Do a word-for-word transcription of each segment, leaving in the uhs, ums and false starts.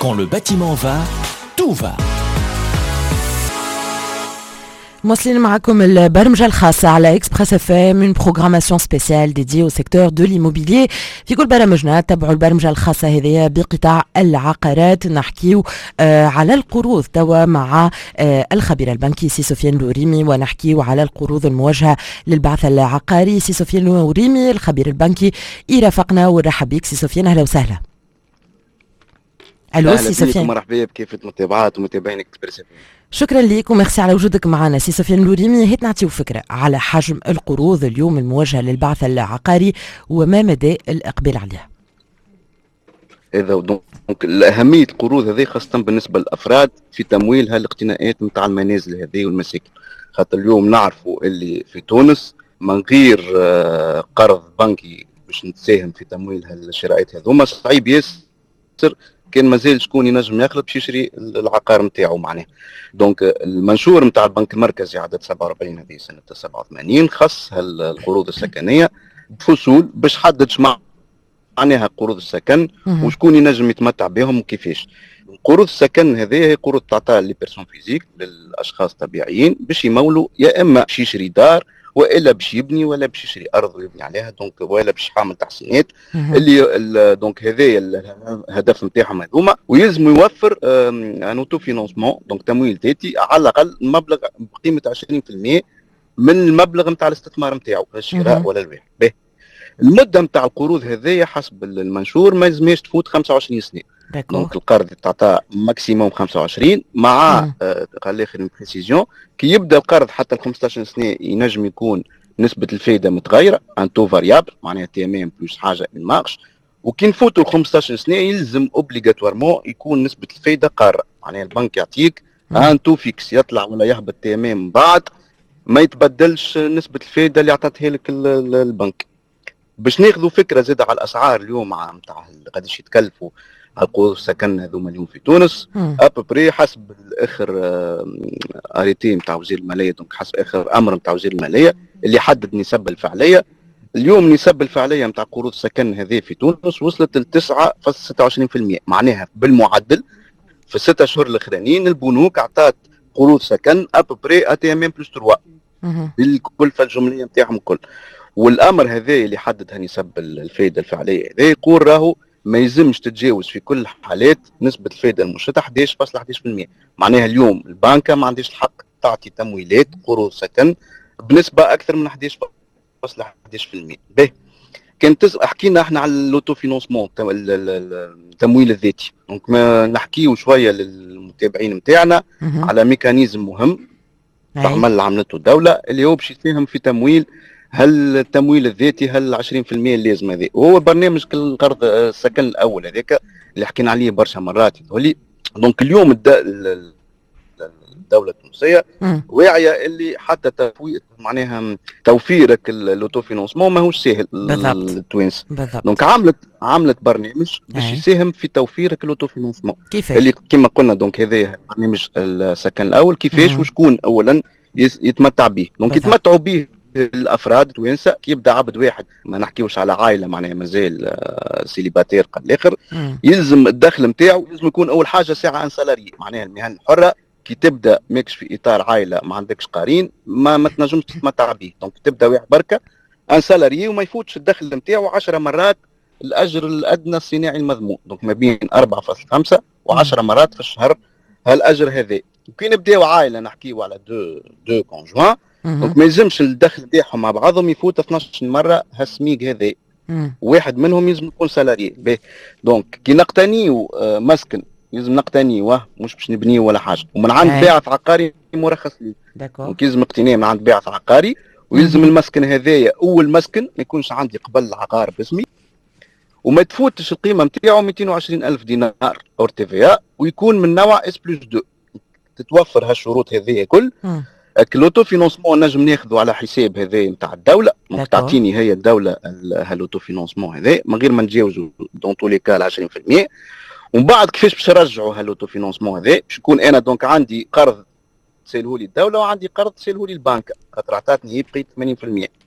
Quand le bâtiment va, tout va. مواصلين معكم البرمجة الخاصة على إكسبريس اف ام من بروغراماسيون سبيسيال ديدي او سيكتور دو ليموبيليي. في كل برامجنا تابعوا البرمجة الخاصة هذه بقطاع العقارات. نحكيو آه على القروض توا مع آه الخبير البنكي سي سفيان لوريمي، ونحكيو على القروض الموجهة للبعث العقاري. سي سفيان لوريمي الخبير البنكي يرافقنا، ونرحب بك سي سفيان، أهلا وسهلا. الو سي سفيان، مرحبا بكافة المتابعات ومتابعين اكسبريس اف ام. شكرا لك وميرسي على وجودك معنا سي سفيان لوريمي. هيت نعطيو فكرة على حجم القروض اليوم الموجهة للبعث العقاري وما مدى الإقبال عليها. إذا دونك الأهمية القروض هذه خاصة بالنسبة للأفراد في تمويل هالاقتناءات نتاع المنازل هذه والمساكن، خاطر اليوم نعرفوا اللي في تونس من غير قرض بنكي باش نتساهم في تمويل هالشرائط هذوما صعيب ياسر كان مازال شكون ينجم يخلط باش يشري العقار نتاعو معناه. دونك المنشور نتاع البنك المركزي عدد سبعة وأربعين هذه سنه سبعة وثمانين خص القروض السكنيه بفصول باش حدد معناها قروض السكن وشكون ينجم يتمتع بهم وكيفاش. قروض السكن هذه هي قروض تعطى لي بيرسون فيزيك للاشخاص طبيعيين باش يمولوا يا اما باش يشري دار والا باش يبني ولا باش يشري ارض ويبني عليها، دونك ولا باش يعمل تحسينات اللي دونك هذايا الهدف نتاعهم هذوما، ويلزم يوفر ان اوتو فينانسمون دونك تمويل ذاتي على الاقل مبلغ بقيمه عشرين بالمئة من المبلغ نتاع الاستثمار نتاعو الشراء ولا البيع. المده نتاع القروض هذيا حسب المنشور ما يلزمش تفوت خمسة وعشرين سنه، دونك القرض تعطى ماكسيموم خمسة وعشرين مع قال لي خير بريسيزيون كي يبدا القرض حتى ال خمسطاش سنه ينجم يكون نسبه الفائده متغيره ان تو فاريابل معناها تي ام ام بلس حاجه من مارش، وكي نفوتوا ال خمسطاش سنه يلزم اوبليغاتوارمون يكون نسبه الفائده قاره، معناها البنك يعطيك ان تو فيكس يطلع ولا يهبط تي ام ام بعد ما يتبدلش نسبه الفائده اللي عطاتها لك البنك. باش ناخذوا فكره زاده على الاسعار اليوم نتاع قداش يتكلفوا القروض السكن هذوما اليوم في تونس ابري حسب اخر اريتي نتاع وزير الماليه، دونك حسب اخر امر نتاع وزير الماليه اللي حدد النسب الفعليه. اليوم النسب الفعليه نتاع قروض السكن هذه في تونس وصلت ل تسعة فاصلة ستة وعشرين بالمئة، معناها بالمعدل في الستة اشهر الاخرانيين البنوك عطات قروض سكن ابري اتي ام ام بلس ثلاثة بالكلفه الجمليه نتاعهم الكل. والامر هذا اللي حدد نسب الفائده الفعليه هذا يقول راهو ما يلزمش تتجاوز في كل الحالات نسبه الفائده المشرطه احد عشر فاصلة احد عشر بالمئة، معناها اليوم البنكه ما عندهاش الحق تعطي تمويلات قروض سكن بنسبه اكثر من احد عشر فاصلة احد عشر بالمئة. باهي كان حكينا احنا على الاوتو فينانسمون التمويل الذاتي، دونك ما نحكيو شويه للمتابعين نتاعنا على ميكانيزم مهم تعمل عملته الدوله اللي هو باش يساهم في تمويل هل التمويل الذاتي هل عشرين بالمئة اللازم هذا، وهو برنامج القرض السكن الاول هذاك اللي حكينا عليه برشا مرات يقولي. دونك اليوم الدوله التونسيه واعيه اللي حتى تفويض معناها توفيرك الاوتو فينانسمون ماهوش ساهل للتوانسه، دونك عملت عملت برنامج باش يساهم في توفيرك الاوتو فينانسمون اللي كما قلنا. دونك هذا برنامج السكن الاول كيفاش وشكون اولا يتمتع به، دونك يتمتعوا به الافراد توانسه كي يبدا عبد واحد، ما نحكيوش على عائله معناها مازال سيليباتير قال الاخر، يلزم الدخل نتاعو لازم يكون اول حاجه ساعه ان سالاري، معناها المهن الحره كي تبدا ماكش في اطار عائله ما عندكش قارين ما ما تنجمش تتمتع به، دونك تبدا واحد بركه ان سالاري وما يفوتش الدخل نتاعو عشر مرات الاجر الادنى الصناعي المضمون، دونك ما بين أربعة فاصلة خمسة وعشر مرات في الشهر هالاجر هذا. وكي نبداو عائله نحكيو على دو دو كونجوان دونك ما يلزمش الدخل نتاعهم مع بعضهم يفوت اثناش مره هالسميق هذا، واحد منهم يلزم يكون سالاري. دونك كي نقتنيو مسكن يلزم نقتنيوه مش باش نبنيو ولا حاجه، ومن عند باعث عقاري مرخص ليه، دونك يلزم اقتناء من عند باعث عقاري، ويلزم المسكن هذايا اول مسكن ما يكونش عندي قبل العقار باسمي، وما تفوتش القيمه نتاعو مئتين وعشرين ألف دينار اور تي في، ويكون من نوع اس بلس اثنين. تتوفر هالشروط هذه كل الاوتو فينانسمون نجم ناخذه على حساب هذا نتاع الدوله، دونك تعطيني هي الدوله هالاوتو فينانسمون هذا من غير ما نتجاوزوا دون تو لي كال عشرين بالمئة. ومن بعد كيفاش باش نرجعوا هالاوتو فينانسمون هذا باش يكون انا دونك عندي قرض تسيلهولي الدوله وعندي قرض تسيلهولي البنك، خاطر عطاتني هي بقيت ثمانين بالمئة.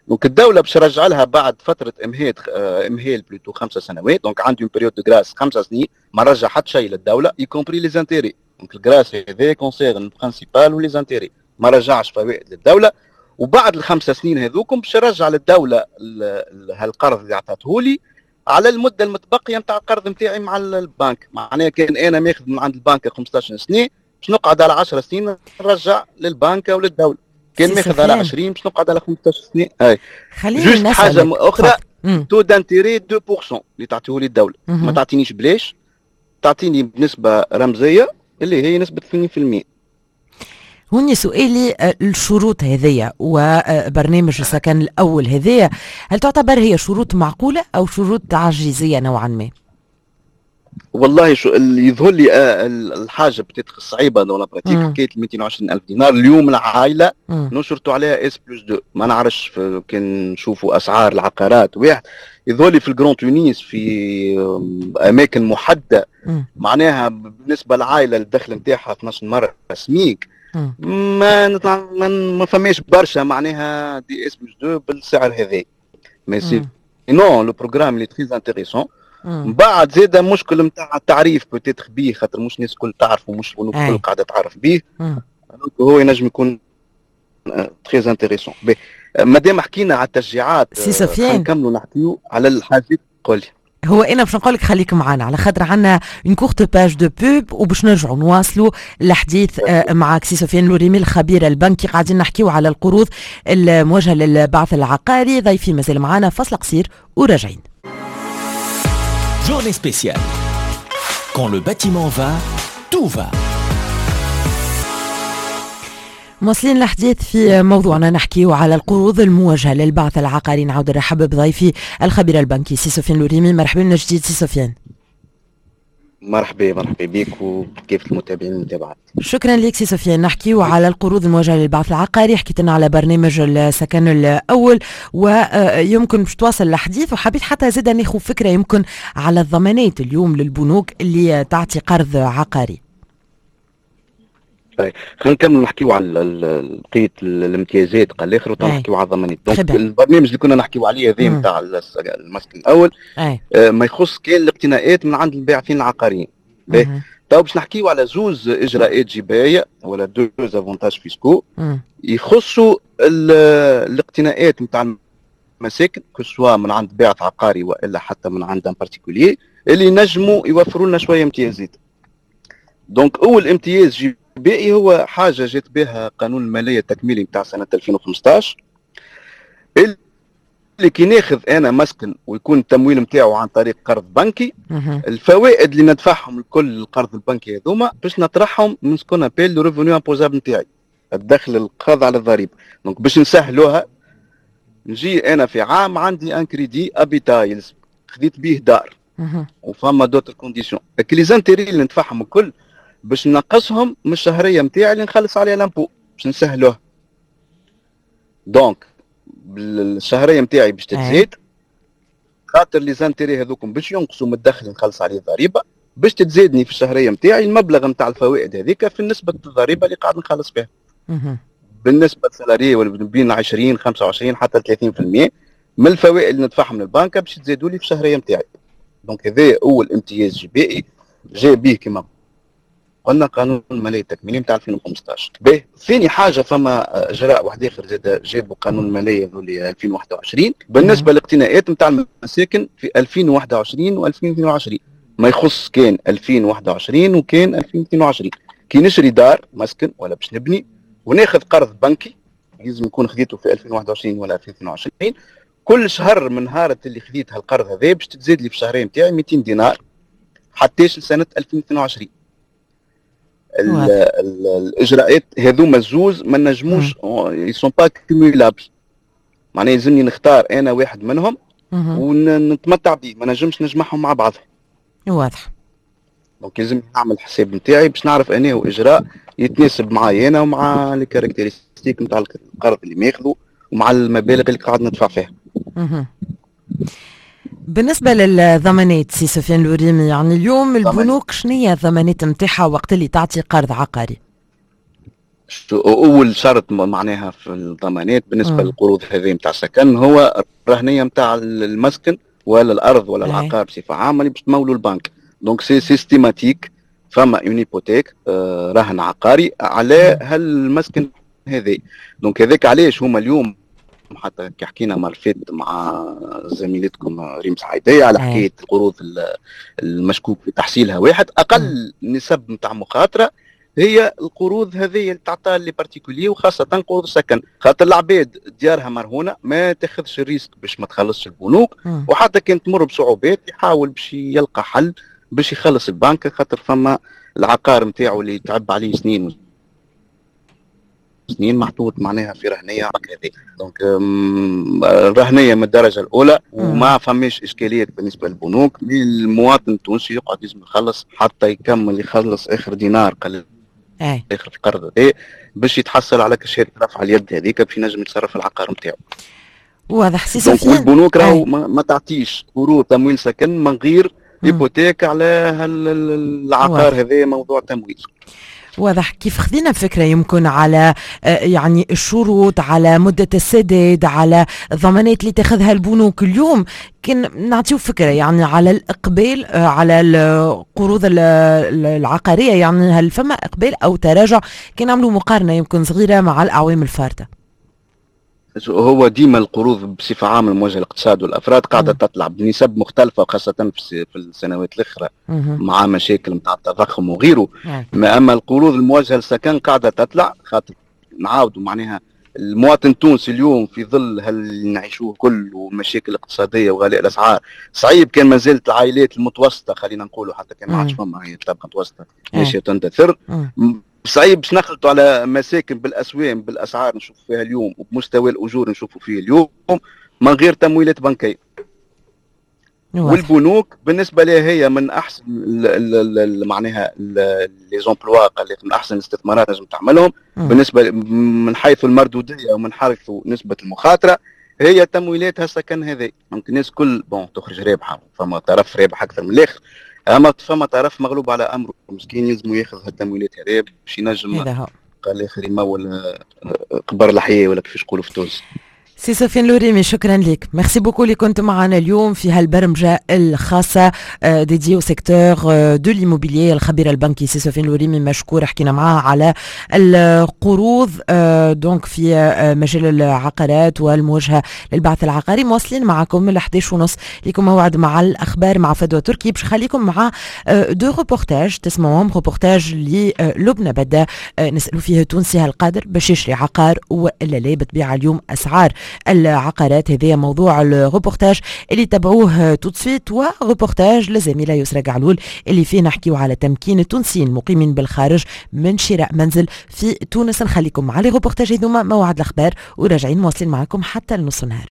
دونك الدوله باش ترجع لها بعد فتره امهال امهال بلوتو خمسه سنوات. دونك عندي بيريود دو غراس خمسه سنين ما رجع حتى شيء للدوله يكومبري لي زانتيري. دونك الغراس هذا كونسيرن برينسيبال ولي زانتيري ما رجعش فوائد للدوله. وبعد الخمس سنين هذوكم باش يرجع للدوله هالقرض اللي عطاته لي على المده المتبقيه نتاع القرض نتاعي مع البنك. معناها كان انا ماخذ من عند البنك خمسطاش سنه باش نقعد على عشر سنين نرجع للبنك وللدوله. كان ماخذ على عشرين باش نقعد على خمسطاش سنه. اي جوست حاجه اخرى تو دانتيري اثنين بالمئة اللي تعطيه لي الدوله. ما تعطينيش بلاش، تعطيني بنسبه رمزيه اللي هي نسبه ثمانين بالمئة. هوني سؤالي، الشروط هذية وبرنامج السكن الأول هذية هل تعتبر هي شروط معقولة أو شروط تعجيزية نوعا ما؟ والله شو اللي يظهر لي آه الحاجة بتدخل صعيبة دون براتيك حكاية مئتين وعشرين ألف دينار اليوم العائلة نشرتوا عليها اس بلس دو. ما نعرفش كان نشوفوا أسعار العقارات واحد يظهر لي في الجرون تونيس في أماكن محددة معناها بالنسبة للعائلة الدخل نتاعها اثناش مرة سميك ما ما ما فماش برشا معناها دي اس بلس دو بالسعر هذا. مي سي نو لو بروغرام اللي تري انتريسون. من بعد زاد مشكل نتاع التعريف بوتيتر بيه خاطر مش الناس الكل تعرف ومش الكل قاعده تعرف بيه. هو ينجم يكون تري انتريسون. مادام حكينا على التشجيعات نكملوا نحكيو على الحاجات. قولي. هو انا باش نقول لك خليك معنا على خاطر عندنا اون كورت باج دو بوب وباش نرجعوا نواصلوا الحديث معك سي سفيان لوريمي الخبير البنكي. قاعدين نحكيو على القروض الموجهه للبعث العقاري. ضيفي مازال معنا، فصل قصير وراجعين. Journée spéciale. Quand le bâtiment va, tout va. مواصلين الحديث في موضوعنا نحكيو على القروض الموجهة للبعث العقاري. نعود نرحب بضيفي الخبير البنكي سي سفيان لوريمي. مرحبا من جديد سي سفيان. مرحبا مرحبا بك وكيف المتابعين المتابعات. شكرا لك سي سفيان. نحكيو على القروض الموجهة للبعث العقاري. حكيت لنا على برنامج السكن الأول ويمكن باش تواصل الحديث، وحبيت حتى زاد ناخذ فكرة يمكن على الضمانات اليوم للبنوك اللي تعطي قرض عقاري. خلينا نكمل نحكيو على بقيه الامتيازات قال الاخر ونحكيو على الضمانات. دونك البرنامج اللي كنا نحكيو عليه هذا نتاع المسكن الاول آه ما يخص كان الاقتناءات من عند الباعثين العقاريين. تو باش نحكيو على زوز اجراءات جبايه ولا دوز افونتاج فيسكو يخصوا الاقتناءات نتاع المساكن كسوا من عند باعث عقاري والا حتى من عند ان بارتيكولي اللي نجموا يوفروا لنا شويه امتيازات. دونك اول امتياز جبائي هو حاجه جات بها قانون الماليه التكميلي نتاع سنه ألفين وخمسطاش اللي كي ناخذ انا مسكن ويكون التمويل نتاعو عن طريق قرض بنكي الفوائد اللي ندفعهم الكل القرض البنكي هذوما باش نطرحهم من سكون ابيل لو ريفوني امبوزابل نتاعي الدخل القاضي على الضريبه. دونك باش نسهلوها نجي انا في عام عندي ان كريدي ابيتايلز خذيت بيه دار وفما دوتر كونديسيون لي زانتيري اللي ندفعهم الكل باش نقصهم من الشهريه نتاعي اللي نخلص عليها لامبو باش نسهلوها. دونك الشهريه نتاعي باش تتزيد خاطر لي زانتيري هذوكم باش ينقصوا من الدخل اللي نخلص عليه الضريبه باش تتزادني في الشهريه نتاعي المبلغ نتاع الفوائد هذيك في نسبه الضريبه اللي قاعد نخلص بها. بالنسبه للسالاري ولا بين عشرين خمسة وعشرين حتى ثلاثين بالمئة من الفوائد اللي ندفعهم من البنكه باش تزادوا لي في الشهريه نتاعي. دونك هذا اول امتياز جبائي جاء به كما قلنا قانون الماليه التكميلي نتاع ألفين وخمسطاش. باهي ثاني حاجه فما اجراء واحد اخر زاد جابوا قانون الماليه ذولي ألفين وواحد وعشرين بالنسبه للاقتناءات نتاع المساكن في ألفين وواحد وعشرين وألفين واثنين وعشرين. ما يخص كان ألفين وواحد وعشرين وكان ألفين واثنين وعشرين كي نشري دار مسكن ولا باش نبني وناخذ قرض بنكي لازم يكون خذيته في ألفين وواحد وعشرين ولا ألفين واثنين وعشرين. كل شهر من نهار اللي خذيت هالقرض هذا باش تزيد لي في الشهرين نتاعي مئتين دينار حتى لسنه ألفين واثنين وعشرين. ال ال الاجراءات هذوما الزوز ما نجموش يسون با كومولابل. معناها يلزمني نختار انا واحد منهم ونتمتع به ما نجمش نجمعهم مع بعضهم. واضح. دونك لازم نعمل الحساب نتاعي باش نعرف انه هو اجراء يتناسب معايا انا ومع لي كاركتيرستيك نتاع القرض اللي ماخذه ومع المبالغ اللي قاعد ندفع فيها. بالنسبة للضمانات سي سفيان لوريمي، يعني اليوم البنوك شنو هي الضمانات نتاعها وقت اللي تعطي قرض عقاري؟ اول شرط معناها في الضمانات بالنسبه مم. للقروض هذه نتاع السكن هو الرهنيه نتاع المسكن ولا الارض ولا العقار بصفه عامه اللي باش تمولوا البنك. دونك سي سيستيماتيك فما اون هيبوتيك آه رهن عقاري على هالمسكن هذا. دونك هذاك علاش هما اليوم حتى كي حكينا مره فاتت مع زميلتكم ريم سعيدية على حكايه القروض المشكوك في تحصيلها واحد اقل نسب نتاع مخاطره هي القروض هذه اللي تعطى لي بارتيكولي وخاصه قروض السكن، خاطر العباد ديارها مرهونه ما تاخذش الريسك باش ما تخلصش البنوك، وحتى كان تمر بصعوبات يحاول باش يلقى حل باش يخلص البنك، خاطر فما العقار نتاعو اللي تعب عليه سنين سنين محطوط معناها في رهنيه هذه. دونك الرهنيه من الدرجه الاولى وما فماش اشكاليات بالنسبه للبنوك، المواطن التونسي يقعد لازم يخلص حتى يكمل يخلص اخر دينار قل اي اخر القرض ايه باش يتحصل على كشهاده رفع اليد هذيك باش ينجم يتصرف العقار نتاعو. واضح سي سفيان. دونك البنوك راهو ما, ما تعطيش قروض تمويل سكن من غير هيبوتيك على العقار هذا موضوع تمويل. واضح. كيف خذينا فكرة يمكن على يعني الشروط، على مدة السداد، على الضمانات اللي تاخذها البنوك اليوم، كان نعطيو فكرة يعني على الإقبال على القروض العقارية، يعني هل فما إقبال أو تراجع؟ كان عملوا مقارنة يمكن صغيرة مع الأعوام الفارطة. هو ديما القروض بصفة عامة الموجهة للاقتصاد والأفراد قاعدة تطلع بنسب مختلفة خاصة في السنوات الأخرى مع مشاكل نتاع التضخم وغيره. ما أما القروض الموجهة للسكن قاعدة تطلع خاطر نعاودوا معناها المواطن التونسي اليوم في ظل هل نعيشوه كل ومشاكل اقتصادية وغلاء الأسعار صعيب، كان ما زالت العائلات المتوسطة خلينا نقولوا حتى كان ما عادش فما هي طبقة متوسطة ماشية تندثر، صعيب باش نخلطوا على مساكن بالاسوام بالاسعار نشوف فيها اليوم وبمستوى الاجور نشوفوا فيه اليوم من غير تمويلات بنكيه. والبنوك بالنسبه لها هي من احسن معناها لي زومبلوا قال لك من احسن الاستثمارات لازم تعملهم بالنسبه من حيث المردوديه ومن حيث نسبه المخاطره هي تمويلاتها السكن هذه. ممكن الناس كل بون تخرج رابحه، فما طرف رابح اكثر من الاخر، اما فما طرف مغلوب على امره مسكين يلزم ياخذ هالتمويلات هذه باش ينجم قال الاخر يمول قبر الحياه ولا كيفاش يقولوا في تونس. سي سفيان لوريمي شكرا لك، ميرسي بوكو اللي كنت معنا اليوم في هالبرمجه الخاصه ديدي او سيكتور دو ليموبيليي. الخبير البنكي سي سفيان لوريمي مشكور، حكينا معاه على القروض دونك في مجال العقارات والمواجهه للبعث العقاري. مواصلين معكم من احد عشر ونص لكم موعد مع الاخبار مع فدوى تركي، باش نخليكم مع دو روبورتاج تسمعوهم. روبورتاج للبنى بدا نسالوا فيه تونسي هل قادر باش يشري عقار ولا لا، بتبيع اليوم اسعار العقارات. هذا موضوع الروبورتاج اللي تابعوه تو سويت، وروبورتاج لزميلة يسرى قعلول اللي فيه نحكيو على تمكين التونسيين المقيمين بالخارج من شراء منزل في تونس. نخليكم مع لي روبورتاج هذوما موعد الاخبار وراجعين مواصلين معكم حتى النص نهار.